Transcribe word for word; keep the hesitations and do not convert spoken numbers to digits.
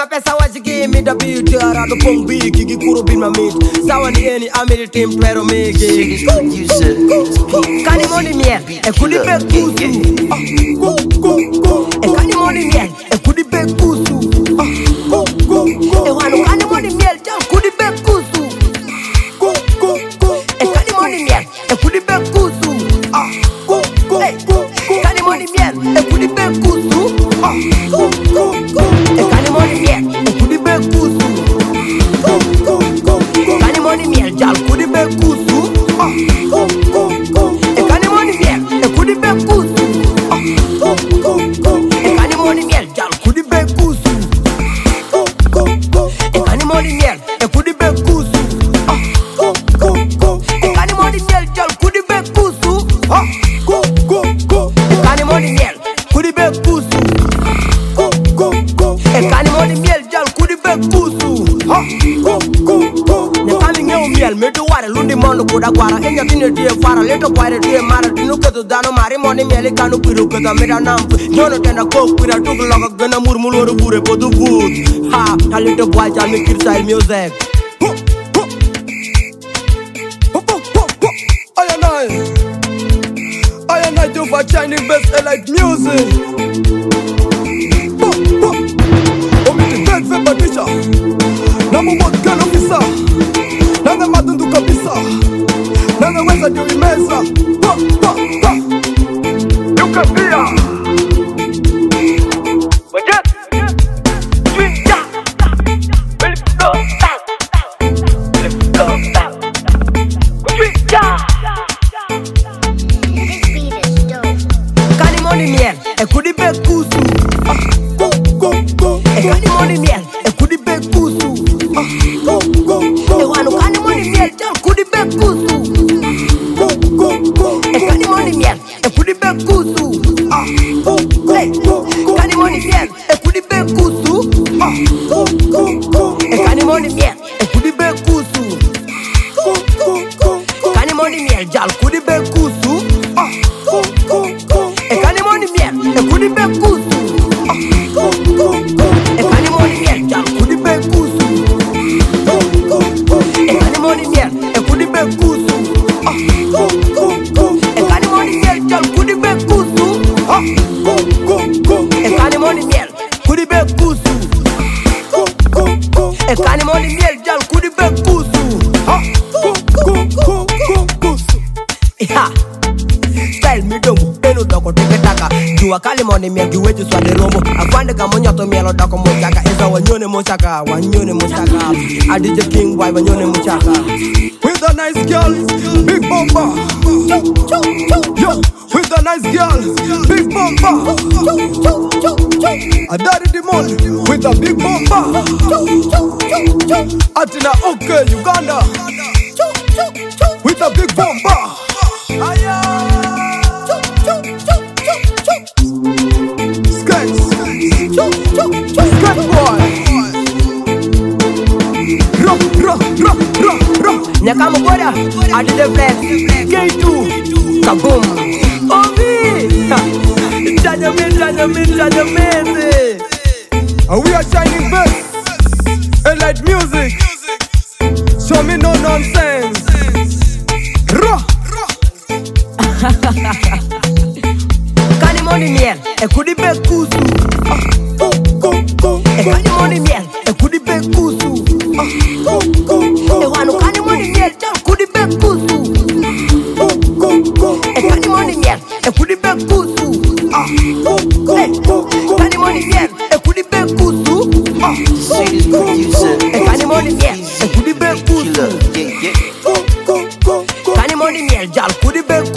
Eka pesa wachiki mi da beat Ara do pong bi kiki kuro bin ma meet Sawa ni eni amiri team pero mege Kani moni miel E kudi be kusu E kani moni miel E kudi be kusu E wano kani moni miel Jal kudi be kusu E kani moni miel E kudi be kusu Kani moni miel E kudi be kusu E kani moni miel E kudi be kusu Kani moni miel Jal kudi be kusu E kani moni miel E kudi be kusu E kani moni miel Jal kudi be kusu E kani moni miel E kudi be kusu E kani moni miel Jal kudi be kusu E kani moni miel Kudi be kusu E kani moni miel Jal kudi be kusu Ne kani ngeu miel Medu ware lundi mondo kuda gwara Enya tine die fara Leto kwaere die mara Tinu ketu dano mari moni mieli kanu piru keta mira nampu Nyono tenda kok pira Tuku loka gana murmuloro bure podu food Ha, a little boy jam me kid style music I and I I and I do for shining best elite music Omiti bed fe badisha Number one gun officer Nanga madundu kabisa Nanga weza diyo imeza Pa, pa, pa Yukabia Wajet Twinja Belifdo Belifdo Twinja Kani moni miel E kudi be kusu E kani moni miel E kudi be kusu E wano kani moni miel Jal kudi be kusu E kani moni miel E kudi be kusu Kani moni miel E kudi be kusu E kani moni miel E kudi be kusu Kani moni miel Jal kudi be kusu E kani moni miel E kudi be kusu E kani moni miel Jal kudi be kusu E kani moni miel E kudi be kusu E kani moni miel Jal kudi be kusu E kani moni miel Kudi be kusu E kani moni miel Jal kudi be kusu Ya Style mi dongo Penu doko teke taka Jua kali moni miel Giweju swade romo Afande kamo nyoto mielo doko mochaka Eza wanyone mochaka Wanyone mochaka Adije King Boy wanyone mochaka With a nice girl, big bumper. Yo, with a nice girl, big bumper. A daddy demon with a big bumper. Atina okay, Uganda with a big bumper. Skate, skate boy. Rock, rock, rock, rock, rock. Nyakamu boda Adide flex K two Kaboom Ovi Jajamin, jajamin, jajamin And we are shining best elite music. Show me no nonsense. Ra. Kani moni miel E kudi be kusu E kani moni miel E kudi be kusu E wano kani moni miel Jal kudi be kusu E kani moni miel E kudi be kusu Kani moni miel E kudi be kusu E kani moni miel E kudi be kusu Kani moni miel Jal kudi be kusu